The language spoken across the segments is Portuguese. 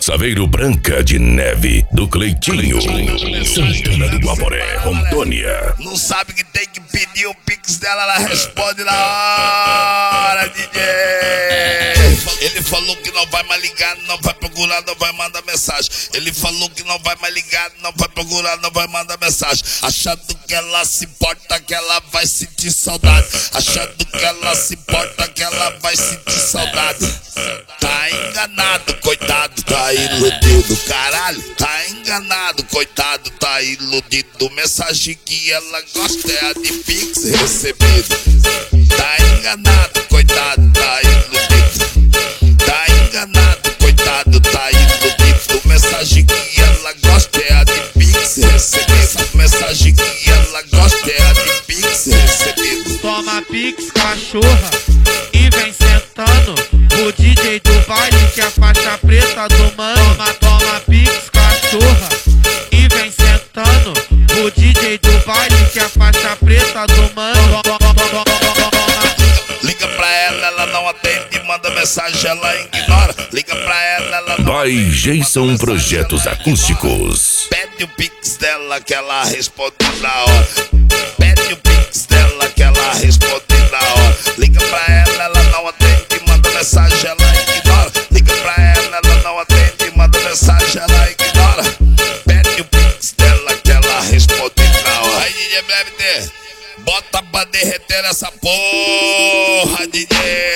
Saveiro Branca de Neve, do Cleitinho, Santana do Guaporé, Rondônia. Não sabe que tem que pedir o pix dela, ela responde na hora, DJ. Ele falou que não vai mais ligar, não vai procurar, não vai mandar mensagem. Ele falou que não vai mais ligar, não vai procurar, não vai mandar mensagem. Achando que ela se importa, que ela vai sentir saudade. Achando que ela se importa, que ela vai sentir saudade. Tá enganado, coitado, tá iludido, caralho. Tá enganado, coitado, tá iludido. Mensagem que ela gosta é a de pix recebido. Tá enganado, coitado, tá iludido. Tá enganado, coitado, tá iludido. Mensagem que ela gosta é a de pix recebido. Mensagem que ela gosta é a de pix recebido. Toma pix, cachorra, e vem sentando. O DJ do baile que é a faixa preta do mano. Toma pix, cachorra, e vem sentando. O DJ do baile que é a faixa preta do mano. Liga pra ela não atende, manda mensagem, ela ignora. Liga pra ela não By Jason Projetos Acústicos. Pede o pix dela que ela responde na hora. Pede o pix dela que ela responde na hora. Liga pra ela não atende, manda mensagem, ela ignora. Liga pra ela não atende, manda mensagem, ela ignora. Pede o pix dela que ela responde na hora. Aí, DJ BMT, bota pra derreter essa porra, DJ.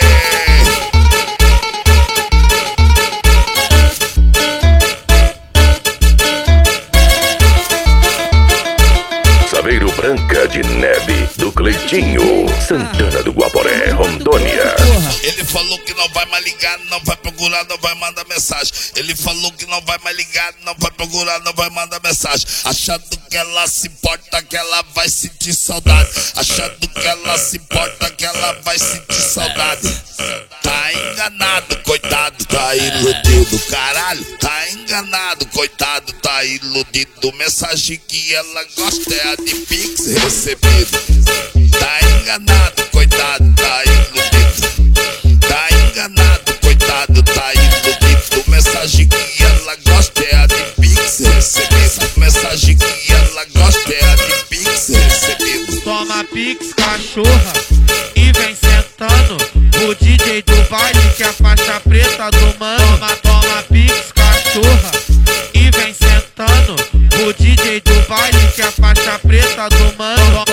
Saveiro Branca de Neve, do Cleitinho, Santana do Guaporé, Rondônia. Ele falou que não vai mais ligar, não vai procurar, não vai mandar mensagem. Ele falou que não vai mais ligar, não vai procurar, não vai mandar mensagem. Achando que ela se importa, que ela vai sentir saudade. Achando que ela se importa, que ela vai sentir saudade. Tá enganado, coitado, tá iludido, caralho. Tá enganado, coitado, tá iludido. Mensagem que ela gosta é a de pix recebido. Tá enganado, coitado, tá iludido. Tá enganado, coitado, tá iludido. Mensagem que ela gosta é a de pix recebido. Mensagem que ela gosta é a de pix recebido. Toma pix, cachorra, e vem sentando. O DJ do baile que é a faixa preta do mano. Toma pix, cachorra, e vem sentando. O DJ do baile que é a faixa preta do mano.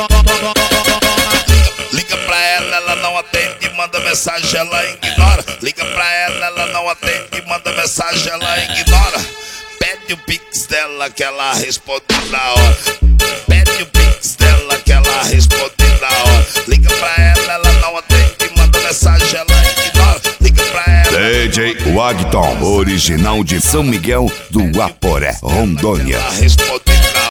Liga pra ela não atende, manda mensagem, ela ignora. Liga pra ela não atende, manda mensagem, ela ignora. Pede o pix dela que ela responde na hora. Pede o pix dela que ela responde na hora. Liga pra ela não atende, manda mensagem, ela ignora. Liga pra ela. DJ Wagton, original de São Miguel do Guaporé, Rondônia. Ela responde